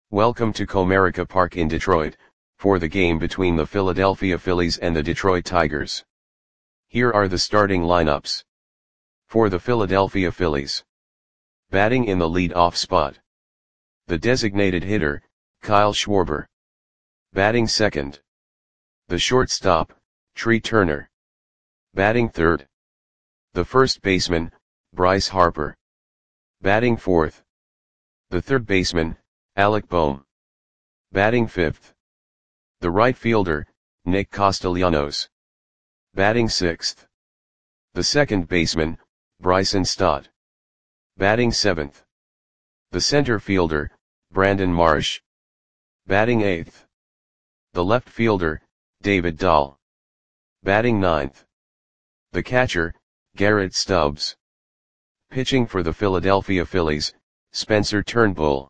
Welcome to Comerica Park in Detroit, for the game between the Philadelphia Phillies and the Detroit Tigers. Here are the starting lineups. For the Philadelphia Phillies. Batting in the lead-off spot. The designated hitter, Kyle Schwarber. Batting second. The shortstop, Trea Turner. Batting third. The first baseman, Bryce Harper. Batting fourth. The third baseman, Alec Bohm. Batting fifth. The right fielder, Nick Castellanos. Batting sixth. The second baseman, Bryson Stott. Batting seventh. The center fielder, Brandon Marsh. Batting eighth. The left fielder, David Dahl. Batting ninth. The catcher, Garrett Stubbs. Pitching for the Philadelphia Phillies, Spencer Turnbull.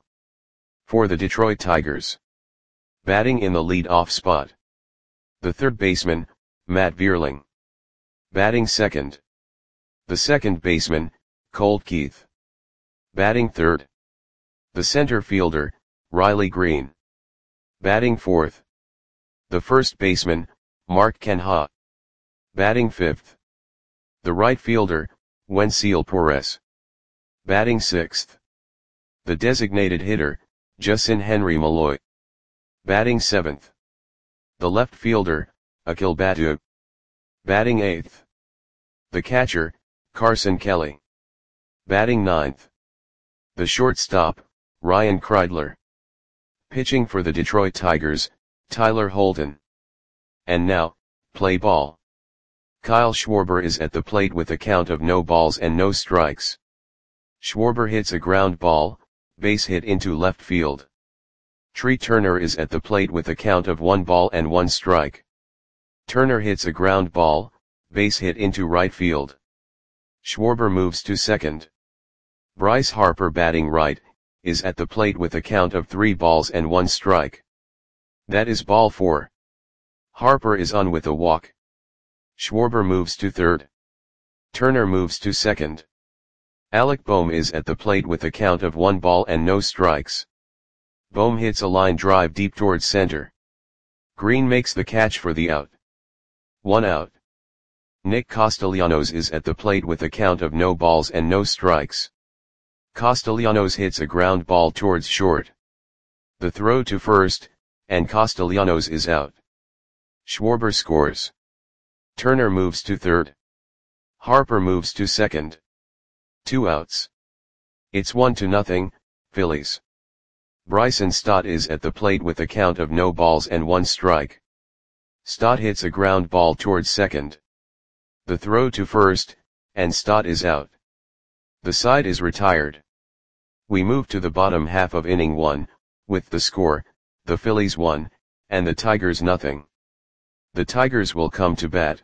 For the Detroit Tigers. Batting in the lead-off spot. The third baseman, Matt Vierling. Batting second. The second baseman, Colt Keith. Batting third. The center fielder, Riley Green. Batting fourth. The first baseman, Mark Canha. Batting fifth. The right fielder, Wenceel Perez. Batting sixth. The designated hitter, Justin Henry Malloy. Batting seventh. The left fielder, Akil Baddoo. Batting eighth. The catcher, Carson Kelly. Batting ninth. The shortstop, Ryan Kreidler. Pitching for the Detroit Tigers, Tyler Holton. And now, play ball. Kyle Schwarber is at the plate with a count of no balls and no strikes. Schwarber hits a ground ball, base hit into left field. Trea Turner is at the plate with a count of 1 ball and 1 strike. Turner hits a ground ball, base hit into right field. Schwarber moves to second. Bryce Harper, batting right, is at the plate with a count of 3 balls and 1 strike. That is ball 4. Harper is on with a walk. Schwarber moves to third. Turner moves to second. Alec Bohm is at the plate with a count of 1 ball and no strikes. Bohm hits a line drive deep towards center. Green makes the catch for the out. 1 out. Nick Castellanos is at the plate with a count of no balls and no strikes. Castellanos hits a ground ball towards short. The throw to first, and Castellanos is out. Schwarber scores. Turner moves to third. Harper moves to second. 2 outs. It's 1-0, Phillies. Bryson Stott is at the plate with a count of no balls and 1 strike. Stott hits a ground ball towards second. The throw to first, and Stott is out. The side is retired. We move to the bottom half of inning 1, with the score, the Phillies 1, and the Tigers 0. The Tigers will come to bat.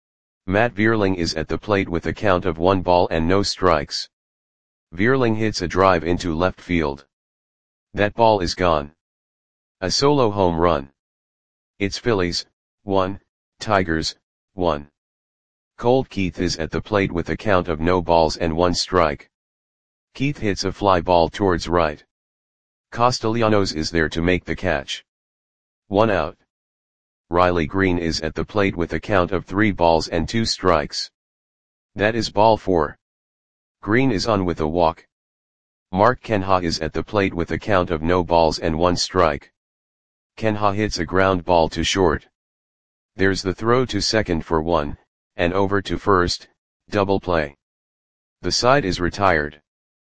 Matt Vierling is at the plate with a count of 1 ball and no strikes. Vierling hits a drive into left field. That ball is gone. A solo home run. It's Phillies 1, Tigers 1. Colt Keith is at the plate with a count of no balls and 1 strike. Keith hits a fly ball towards right. Castellanos is there to make the catch. 1 out. Riley Green is at the plate with a count of 3 balls and 2 strikes. That is ball 4. Green is on with a walk. Mark Canha is at the plate with a count of no balls and 1 strike. Canha hits a ground ball to short. There's the throw to second for 1, and over to first, double play. The side is retired.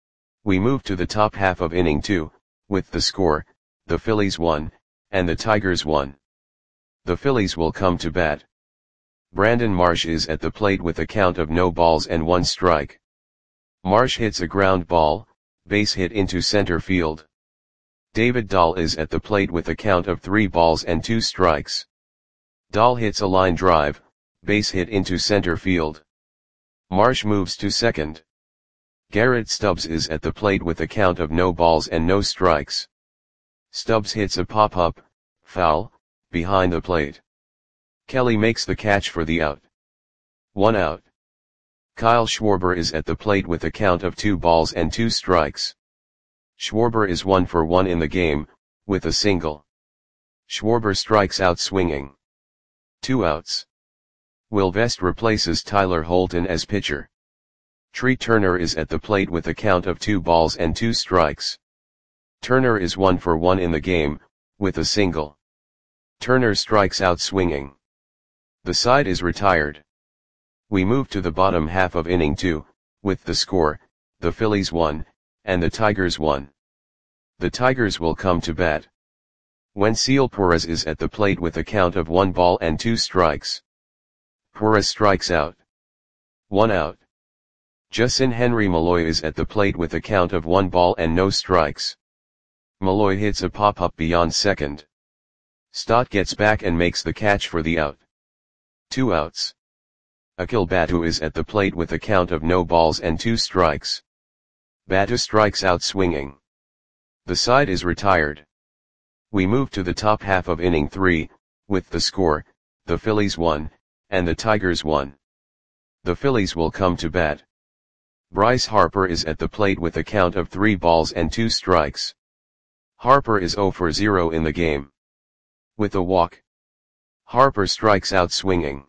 We move to the top half of inning 2, with the score, the Phillies 1, and the Tigers 1. The Phillies will come to bat. Brandon Marsh is at the plate with a count of no balls and 1 strike. Marsh hits a ground ball, base hit into center field. David Dahl is at the plate with a count of 3 balls and 2 strikes. Dahl hits a line drive, base hit into center field. Marsh moves to second. Garrett Stubbs is at the plate with a count of no balls and no strikes. Stubbs hits a pop-up, foul, behind the plate. Kelly makes the catch for the out. 1 out. Kyle Schwarber is at the plate with a count of 2 balls and 2 strikes. Schwarber is 1 for 1 in the game, with a single. Schwarber strikes out swinging. 2 outs. Will Vest replaces Tyler Holton as pitcher. Tree Turner is at the plate with a count of 2 balls and 2 strikes. Turner is 1 for 1 in the game, with a single. Turner strikes out swinging. The side is retired. We move to the bottom half of inning 2, with the score, the Phillies 1, and the Tigers 1. The Tigers will come to bat. Wenceel Perez is at the plate with a count of 1 ball and 2 strikes. Perez strikes out. 1 out. Justin Henry Malloy is at the plate with a count of 1 ball and no strikes. Malloy hits a pop-up beyond second. Stott gets back and makes the catch for the out. 2 outs. Akil Batu is at the plate with a count of no balls and 2 strikes. Batu strikes out swinging. The side is retired. We move to the top half of inning 3, with the score, the Phillies 1, and the Tigers 1. The Phillies will come to bat. Bryce Harper is at the plate with a count of 3 balls and 2 strikes. Harper is 0 for 0 in the game. With a walk. Harper strikes out swinging.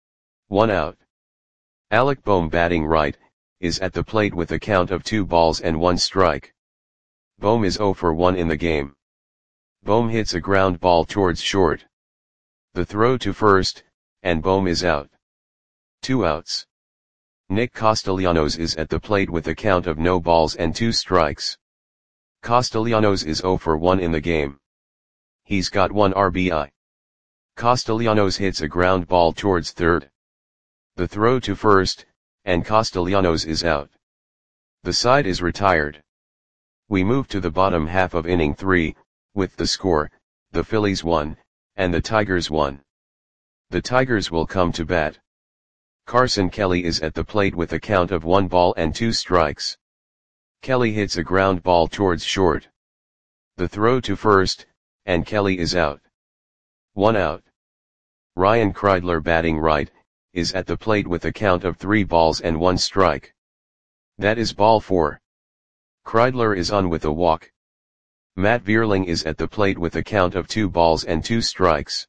1 out. Alec Bohm batting right, is at the plate with a count of 2 balls and 1 strike. Bohm is 0 for 1 in the game. Bohm hits a ground ball towards short. The throw to first, and Bohm is out. 2 outs. Nick Castellanos is at the plate with a count of no balls and 2 strikes. Castellanos is 0 for 1 in the game. He's got 1 RBI. Castellanos hits a ground ball towards third. The throw to first, and Castellanos is out. The side is retired. We move to the bottom half of inning 3, with the score, the Phillies 1, and the Tigers 1. The Tigers will come to bat. Carson Kelly is at the plate with a count of 1 ball and 2 strikes. Kelly hits a ground ball towards short. The throw to first, and Kelly is out. 1 out. Ryan Kreidler batting right, is at the plate with a count of 3 balls and 1 strike. That is ball 4. Kreidler is on with a walk. Matt Vierling is at the plate with a count of 2 balls and 2 strikes.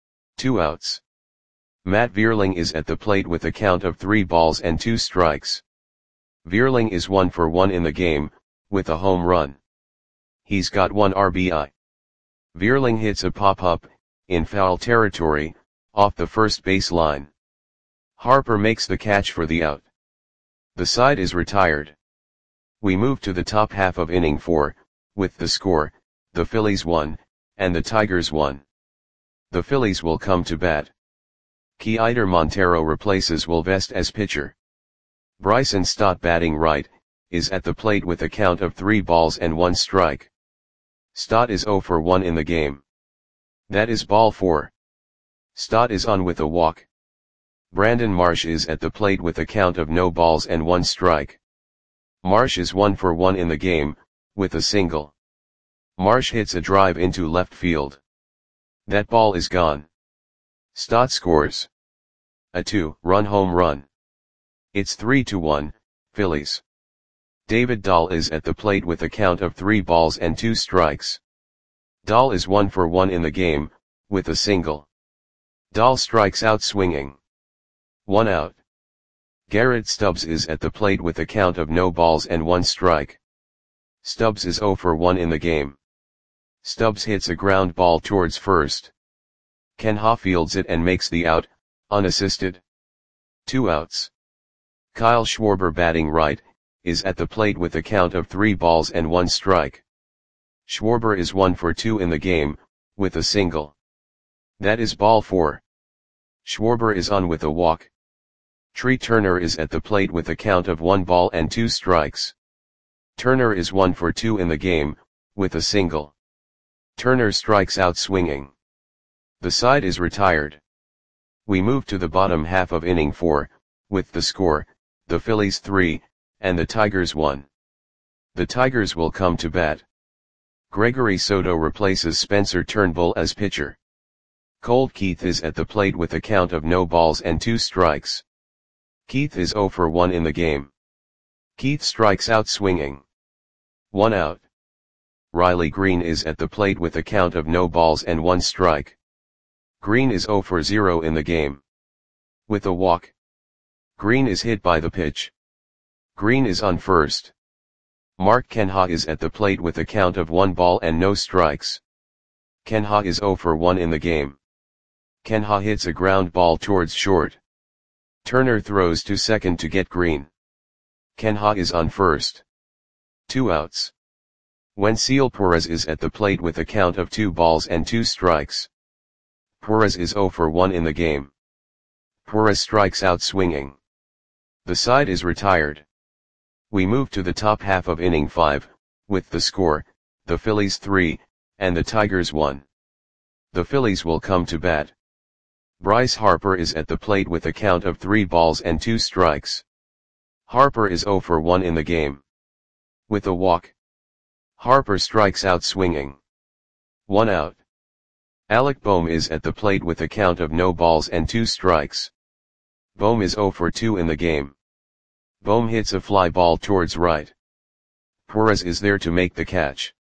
2 outs. Matt Vierling is at the plate with a count of 3 balls and 2 strikes. Vierling is 1 for 1 in the game, with a home run. He's got 1 RBI. Vierling hits a pop-up, in foul territory, off the first base line. Harper makes the catch for the out. The side is retired. We move to the top half of inning 4, with the score, the Phillies 1, and the Tigers 1. The Phillies will come to bat. Keider Montero replaces Will Vest as pitcher. Bryson Stott batting right, is at the plate with a count of 3 balls and 1 strike. Stott is 0 for 1 in the game. That is ball 4. Stott is on with a walk. Brandon Marsh is at the plate with a count of no balls and 1 strike. Marsh is 1 for 1 in the game, with a single. Marsh hits a drive into left field. That ball is gone. Stott scores a 2-run home run. It's 3-1, Phillies. David Dahl is at the plate with a count of 3 balls and 2 strikes. Dahl is 1 for 1 in the game, with a single. Dahl strikes out swinging. 1 out. Garrett Stubbs is at the plate with a count of no balls and 1 strike. Stubbs is 0 for 1 in the game. Stubbs hits a ground ball towards first. Ken Ha fields it and makes the out, unassisted. 2 outs. Kyle Schwarber batting right, is at the plate with a count of 3 balls and 1 strike. Schwarber is 1 for 2 in the game, with a single. That is ball 4. Schwarber is on with a walk. Tree Turner is at the plate with a count of 1 ball and 2 strikes. Turner is 1 for 2 in the game, with a single. Turner strikes out swinging. The side is retired. We move to the bottom half of inning 4, with the score, the Phillies 3, and the Tigers 1. The Tigers will come to bat. Gregory Soto replaces Spencer Turnbull as pitcher. Colt Keith is at the plate with a count of no balls and 2 strikes. Keith is 0 for 1 in the game. Keith strikes out swinging. 1 out. Riley Green is at the plate with a count of no balls and 1 strike. Green is 0 for 0 in the game. With a walk. Green is hit by the pitch. Green is on first. Mark Kenha is at the plate with a count of 1 ball and no strikes. Kenha is 0 for 1 in the game. Kenha hits a ground ball towards short. Turner throws to second to get Green. Kenha is on first. 2 outs. Wenceel Perez is at the plate with a count of 2 balls and 2 strikes. Perez is 0 for 1 in the game. Perez strikes out swinging. The side is retired. We move to the top half of inning 5, with the score, the Phillies 3, and the Tigers 1. The Phillies will come to bat. Bryce Harper is at the plate with a count of 3 balls and 2 strikes. Harper is 0 for 1 in the game. With a walk. Harper strikes out swinging. 1 out. Alec Bohm is at the plate with a count of no balls and 2 strikes. Bohm is 0 for 2 in the game. Bohm hits a fly ball towards right. Perez is there to make the catch.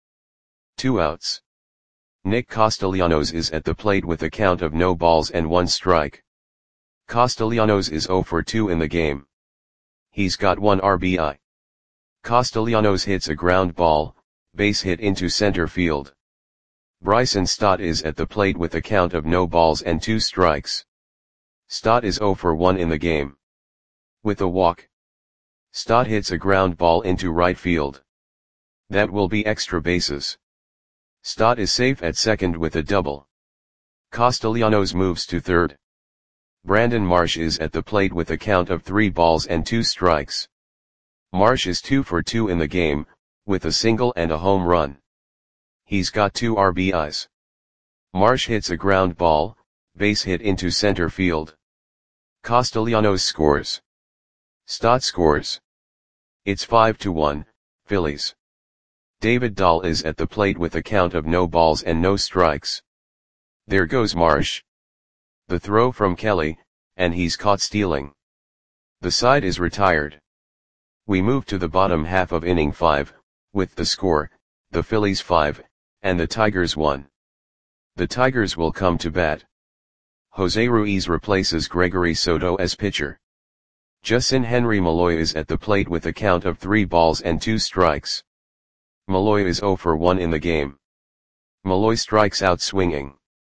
2 outs. Nick Castellanos is at the plate with a count of no balls and 1 strike. Castellanos is 0 for 2 in the game. He's got 1 RBI. Castellanos hits a ground ball, base hit into center field. Bryson Stott is at the plate with a count of no balls and 2 strikes. Stott is 0 for 1 in the game. With a walk. Stott hits a ground ball into right field. That will be extra bases. Stott is safe at second with a double. Castellanos moves to third. Brandon Marsh is at the plate with a count of 3 balls and 2 strikes. Marsh is 2 for 2 in the game, with a single and a home run. He's got 2 RBIs. Marsh hits a ground ball, base hit into center field. Castellanos scores. Stott scores. It's 5-1, Phillies. David Dahl is at the plate with a count of no balls and no strikes. There goes Marsh. The throw from Kelly, and he's caught stealing. The side is retired. We move to the bottom half of inning 5, with the score, the Phillies 5, and the Tigers 1. The Tigers will come to bat. Jose Ruiz replaces Gregory Soto as pitcher. Justin Henry Malloy is at the plate with a count of 3 balls and 2 strikes. Malloy is 0 for 1 in the game. Malloy strikes out swinging.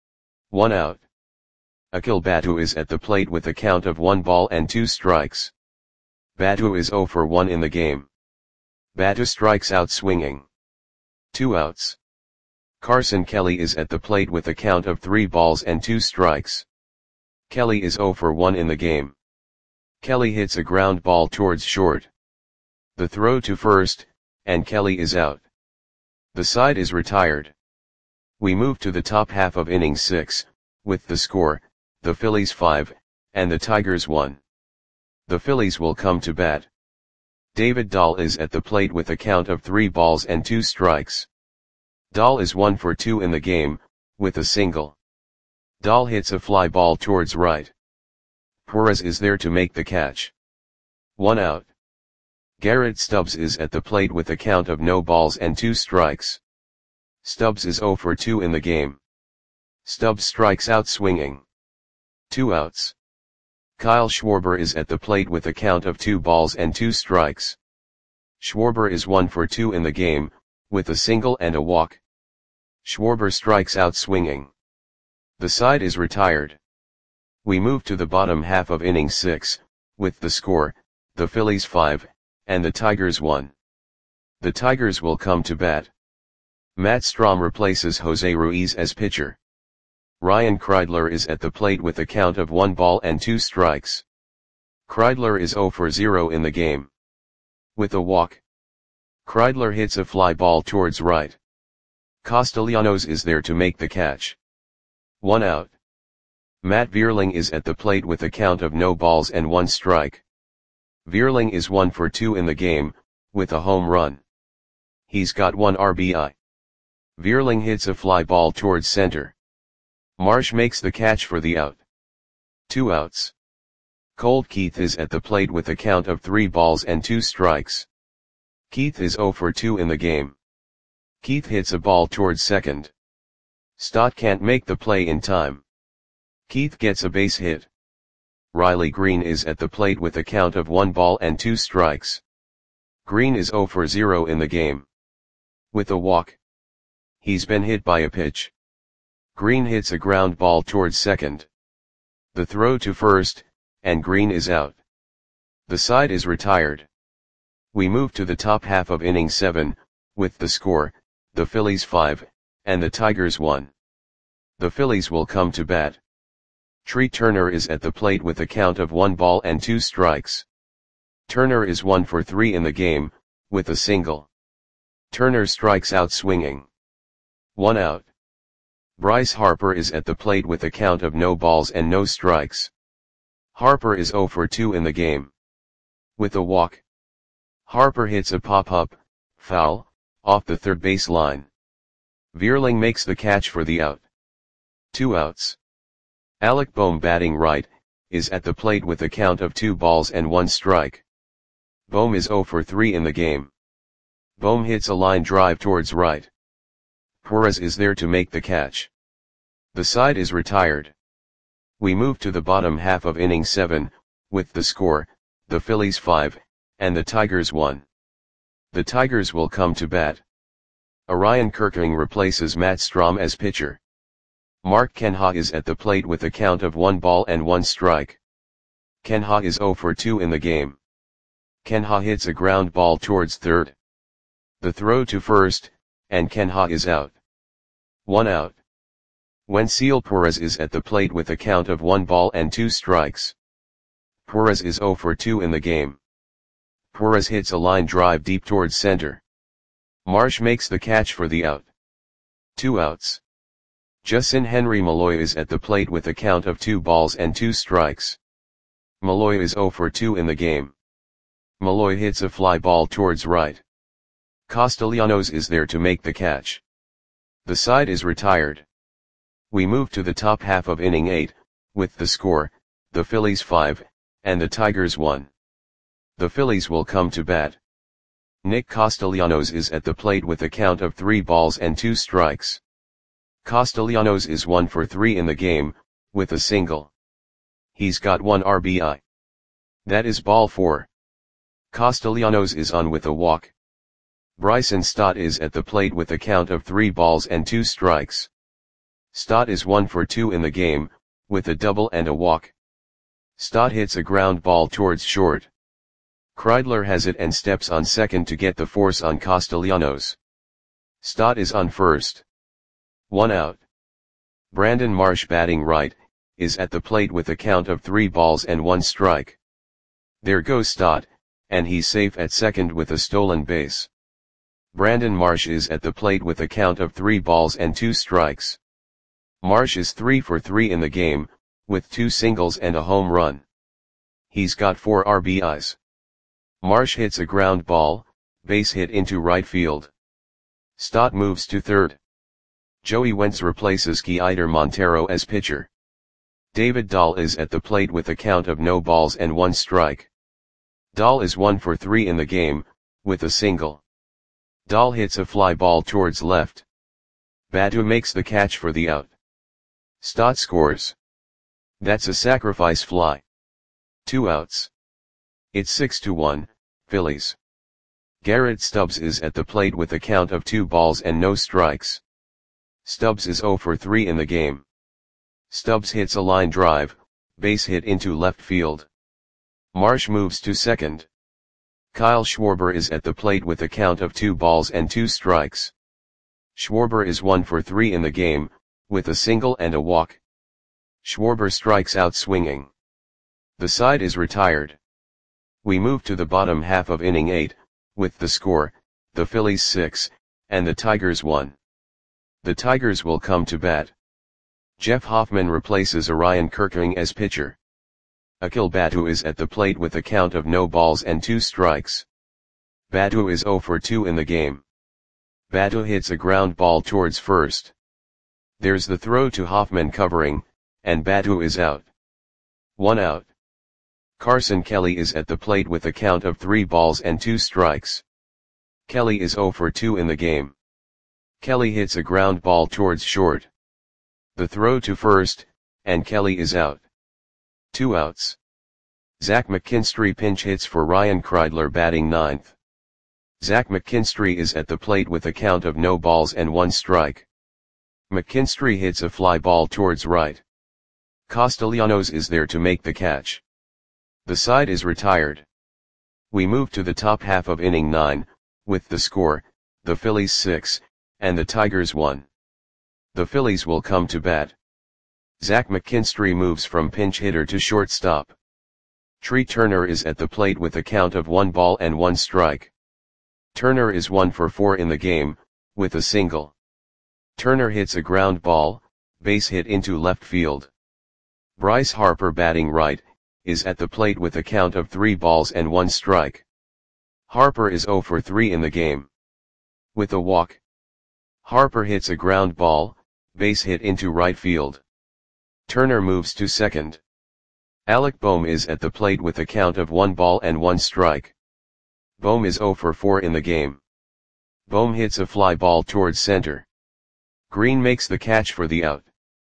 1 out. Akil Batu is at the plate with a count of 1 ball and 2 strikes. Batu is 0 for 1 in the game. Batu strikes out swinging. 2 outs. Carson Kelly is at the plate with a count of 3 balls and 2 strikes. Kelly is 0 for 1 in the game. Kelly hits a ground ball towards short. The throw to first, and Kelly is out. The side is retired. We move to the top half of inning 6, with the score, the Phillies 5, and the Tigers 1. The Phillies will come to bat. David Dahl is at the plate with a count of 3 balls and 2 strikes. Dahl is 1 for 2 in the game, with a single. Dahl hits a fly ball towards right. Perez is there to make the catch. 1 out. Garrett Stubbs is at the plate with a count of no balls and 2 strikes. Stubbs is 0 for 2 in the game. Stubbs strikes out swinging. 2 outs. Kyle Schwarber is at the plate with a count of 2 balls and 2 strikes. Schwarber is 1 for 2 in the game, with a single and a walk. Schwarber strikes out swinging. The side is retired. We move to the bottom half of inning 6, with the score, the Phillies 5, and the Tigers 1. The Tigers will come to bat. Matt Strahm replaces Jose Ruiz as pitcher. Ryan Kreidler is at the plate with a count of 1 ball and 2 strikes. Kreidler is 0 for 0 in the game. With a walk. Kreidler hits a fly ball towards right. Castellanos is there to make the catch. 1 out. Matt Vierling is at the plate with a count of no balls and 1 strike. Vierling is 1 for 2 in the game, with a home run. He's got 1 RBI. Vierling hits a fly ball towards center. Marsh makes the catch for the out. 2 outs. Colt Keith is at the plate with a count of 3 balls and 2 strikes. Keith is 0 for 2 in the game. Keith hits a ball towards second. Stott can't make the play in time. Keith gets a base hit. Riley Green is at the plate with a count of 1 ball and 2 strikes. Green is 0 for 0 in the game. With a walk. He's been hit by a pitch. Green hits a ground ball towards second. The throw to first, and Green is out. The side is retired. We move to the top half of inning 7, with the score, the Phillies 5, and the Tigers 1. The Phillies will come to bat. Tree Turner is at the plate with a count of 1 ball and 2 strikes. Turner is 1 for 3 in the game, with a single. Turner strikes out swinging. 1 out. Bryce Harper is at the plate with a count of no balls and no strikes. Harper is 0 for 2 in the game. With a walk. Harper hits a pop-up, foul, off the third base line. Vierling makes the catch for the out. 2 outs. Alec Bohm, batting right, is at the plate with a count of 2 balls and 1 strike. Bohm is 0 for 3 in the game. Bohm hits a line drive towards right. Perez is there to make the catch. The side is retired. We move to the bottom half of inning 7, with the score, the Phillies 5, and the Tigers 1. The Tigers will come to bat. Orion Kirkering replaces Matt Strahm as pitcher. Mark Kenha is at the plate with a count of 1 ball and 1 strike. Kenha is 0 for 2 in the game. Kenha hits a ground ball towards third. The throw to first, and Kenha is out. 1 out. Wenceel Perez is at the plate with a count of 1 ball and 2 strikes. Perez is 0 for 2 in the game. Perez hits a line drive deep towards center. Marsh makes the catch for the out. 2 outs. Justin Henry Malloy is at the plate with a count of 2 balls and 2 strikes. Malloy is 0 for 2 in the game. Malloy hits a fly ball towards right. Castellanos is there to make the catch. The side is retired. We move to the top half of inning 8, with the score, the Phillies 5, and the Tigers 1. The Phillies will come to bat. Nick Castellanos is at the plate with a count of 3 balls and 2 strikes. Castellanos is 1 for 3 in the game, with a single. He's got 1 RBI. That is ball 4. Castellanos is on with a walk. Bryson Stott is at the plate with a count of 3 balls and 2 strikes. Stott is 1 for 2 in the game, with a double and a walk. Stott hits a ground ball towards short. Kreidler has it and steps on second to get the force on Castellanos. Stott is on first. 1 out. Brandon Marsh, batting right, is at the plate with a count of 3 balls and 1 strike. There goes Stott, and he's safe at second with a stolen base. Brandon Marsh is at the plate with a count of 3 balls and 2 strikes. Marsh is 3 for 3 in the game, with 2 singles and a home run. He's got 4 RBIs. Marsh hits a ground ball, base hit into right field. Stott moves to third. Joey Wentz replaces Keider Montero as pitcher. David Dahl is at the plate with a count of no balls and 1 strike. Dahl is 1 for 3 in the game, with a single. Dahl hits a fly ball towards left. Badu makes the catch for the out. Stott scores. That's a sacrifice fly. 2 outs. It's 6-1, Phillies. Garrett Stubbs is at the plate with a count of 2 balls and no strikes. Stubbs is 0 for 3 in the game. Stubbs hits a line drive, base hit into left field. Marsh moves to second. Kyle Schwarber is at the plate with a count of 2 balls and 2 strikes. Schwarber is 1 for 3 in the game, with a single and a walk. Schwarber strikes out swinging. The side is retired. We move to the bottom half of inning 8, with the score, the Phillies 6, and the Tigers 1. The Tigers will come to bat. Jeff Hoffman replaces Orion Kirkering as pitcher. Akil Badu is at the plate with a count of no balls and 2 strikes. Badu is 0 for 2 in the game. Badu hits a ground ball towards first. There's the throw to Hoffman covering, and Badu is out. 1 out. Carson Kelly is at the plate with a count of 3 balls and 2 strikes. Kelly is 0 for 2 in the game. Kelly hits a ground ball towards short. The throw to first, and Kelly is out. 2 outs. Zach McKinstry pinch hits for Ryan Kreidler batting ninth. Zach McKinstry is at the plate with a count of no balls and 1 strike. McKinstry hits a fly ball towards right. Castellanos is there to make the catch. The side is retired. We move to the top half of inning 9, with the score, the Phillies 6, and the Tigers 1. The Phillies will come to bat. Zach McKinstry moves from pinch hitter to shortstop. Tree Turner is at the plate with a count of 1 ball and 1 strike. Turner is 1 for 4 in the game, with a single. Turner hits a ground ball, base hit into left field. Bryce Harper batting right, is at the plate with a count of 3 balls and 1 strike. Harper is 0 for 3 in the game. With a walk. Harper hits a ground ball, base hit into right field. Turner moves to second. Alec Bohm is at the plate with a count of 1 ball and 1 strike. Bohm is 0 for 4 in the game. Bohm hits a fly ball towards center. Green makes the catch for the out.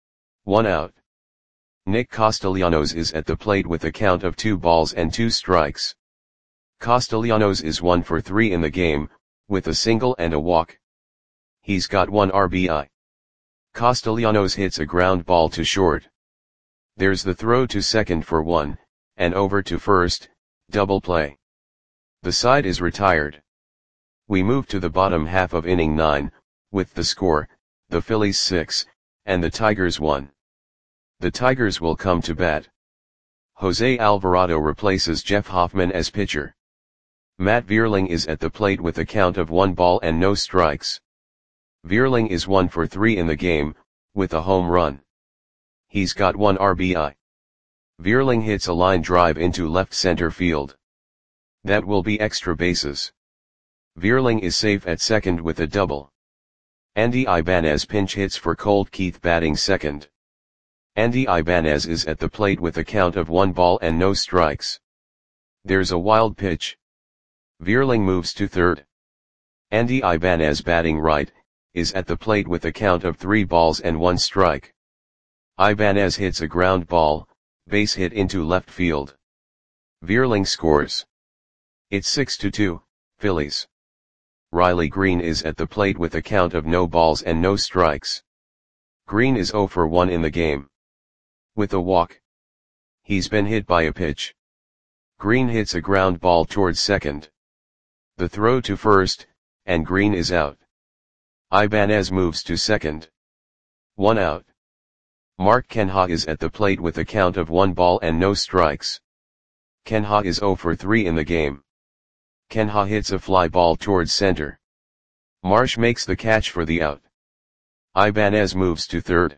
1 out. Nick Castellanos is at the plate with a count of 2 balls and 2 strikes. Castellanos is 1 for 3 in the game, with a single and a walk. He's got 1 RBI. Castellanos hits a ground ball to short. There's the throw to second for 1, and over to first, double play. The side is retired. We move to the bottom half of inning 9, with the score, the Phillies 6, and the Tigers 1. The Tigers will come to bat. Jose Alvarado replaces Jeff Hoffman as pitcher. Matt Vierling is at the plate with a count of 1 ball and no strikes. Vierling is 1 for 3 in the game, with a home run. He's got 1 RBI. Vierling hits a line drive into left center field. That will be extra bases. Vierling is safe at second with a double. Andy Ibanez pinch hits for Colt Keith batting second. Andy Ibanez is at the plate with a count of 1 ball and no strikes. There's a wild pitch. Vierling moves to third. Andy Ibanez batting right, is at the plate with a count of 3 balls and 1 strike. Ibanez hits a ground ball, base hit into left field. Vierling scores. It's 6-2, Phillies. Riley Green is at the plate with a count of no balls and no strikes. Green is 0 for 1 in the game. With a walk. He's been hit by a pitch. Green hits a ground ball towards second. The throw to first, and Green is out. Ibanez moves to second. 1 out. Mark Kenha is at the plate with a count of 1 ball and no strikes. Kenha is 0 for 3 in the game. Kenha hits a fly ball towards center. Marsh makes the catch for the out. Ibanez moves to third.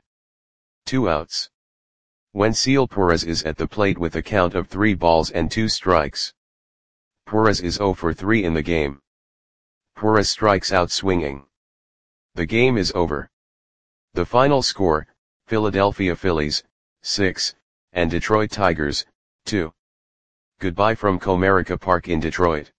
2 outs. Wenceel Perez is at the plate with a count of 3 balls and 2 strikes. Perez is 0 for 3 in the game. Perez strikes out swinging. The game is over. The final score, Philadelphia Phillies, 6, and Detroit Tigers, 2. Goodbye from Comerica Park in Detroit.